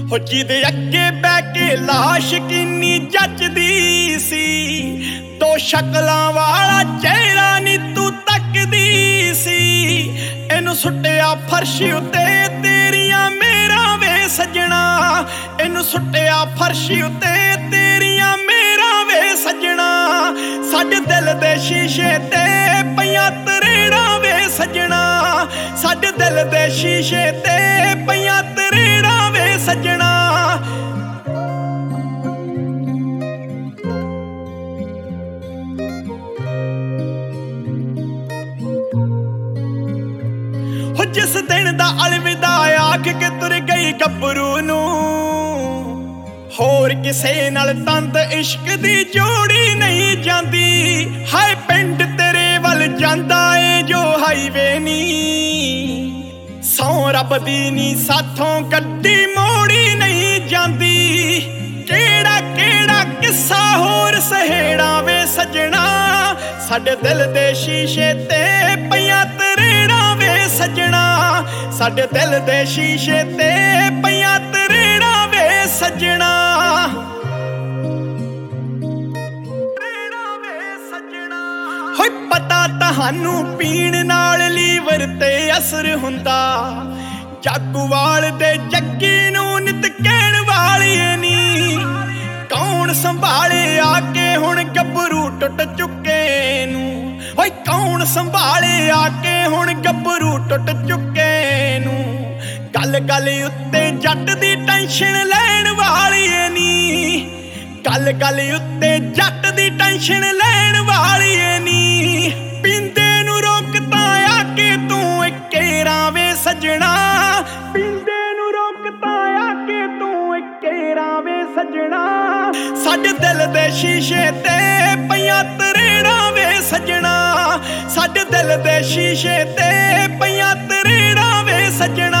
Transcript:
हो जिदे अगे बह के लाश किन्नी जचदी सी, दो शक्लां वाला चेहरा नी तू तकदी सी। इनू सुट्टिया फर्श उत्ते तेरियां मेरा वे सजना, इनू सुट्टिया फर्श उत्ते तेरियां मेरा वे सजना। साडे दिल दे शीशे ते पईयां तरेड़ा वे सजना, साडे दिल दे शीशे ते पईयां तरेड़ा वे सजना। हो जिस दिन दा अलविदा आख के तुर गई गब्बरू नू, होर किसे नाल तंद इश्क दी जोड़ी नहीं जांदी। हाय पिंड तेरे वल जांदा ए जो हाईवे नी, सौ रब दी नी साथों गड्डी मोड़ी नहीं जांदी। केड़ा केड़ा किस्सा होर सहेड़ा वे सजना, साडे दिल दे शीशे ते पईयां तरेड़ा वे सजना, साडे दिल दे शीशे ते पईयां तरेड़ा वे सजना। होए पता तहानू पीण नाल लीवर ते असर हुंदा, जागूवाल दे जग्गी नू नित कहण वाली नी। कौन संभाले आके हुण गब्बरू टुट चुके नू, होए कौन संभाले आके हुण गब्बरू टुट चुके नू। गल गल उत्ते जट दी टेंशन लैण वाली नी, गल गल उत्ते जट दी टेंशन लैण वाली नी। पींदे नू रोकता आके तू इकेरा वे सजना, पींदे नू रोकता आके तू इकेरा वे सजना। साडे दिल दे शीशे ते पईयां तरेड़ा वे सजना, साडे दिल दे शीशे ते पईयां तरेड़ा वे सजना।